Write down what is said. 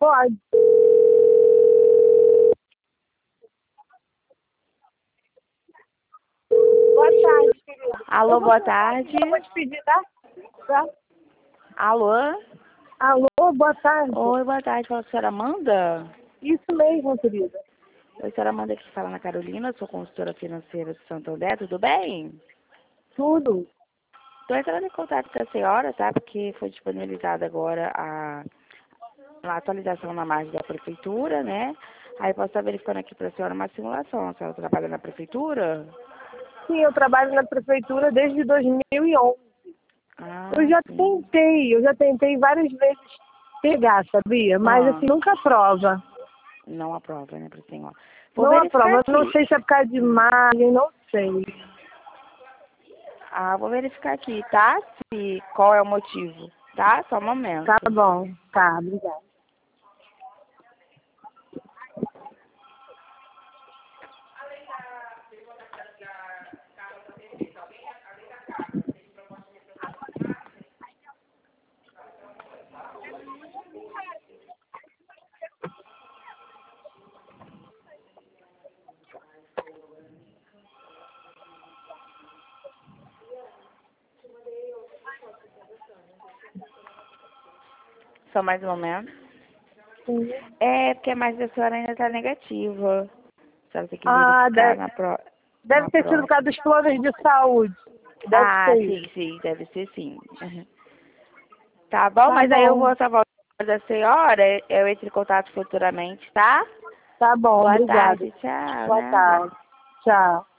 Pode. Boa tarde, querida. Alô, boa tarde. Eu vou te pedir, tá? Tá? Alô? Alô, boa tarde. Oi, boa tarde. Fala com a senhora Amanda? Isso mesmo, querida. Oi, senhora Amanda, aqui fala na Carolina, sou consultora financeira do Santo André, tudo bem? Tudo. Estou entrando em contato com a senhora, tá? Porque foi disponibilizada agora a atualização na margem da prefeitura, né? Aí posso estar verificando aqui para a senhora uma simulação. A senhora trabalha na prefeitura? Sim, eu trabalho na prefeitura desde 2011. Ah, sim. Eu já tentei várias vezes pegar, sabia? Mas Ah, assim, nunca aprova. não aprova, né, para a senhora? Vou Não verificar aprova. Não aqui. sei se é por causa de margem, não sei. Ah, vou verificar aqui, tá? Qual é o motivo, tá? Só um Tá momento. bom. Tá, obrigada. Só mais um momento. Sim. É, porque a margem da senhora ainda tá negativa. A senhora tem que Ah, verificar deve na ter sido por causa próxima. dos planos de saúde. Deve Ah, ser sim, isso. sim, deve ser sim. Uhum. Tá bom, Tá mas aí eu bom. vou salvar o da senhora, eu entro em contato futuramente, tá? Tá bom, Boa obrigada. tarde, tchau, Boa nada. tarde. Tchau.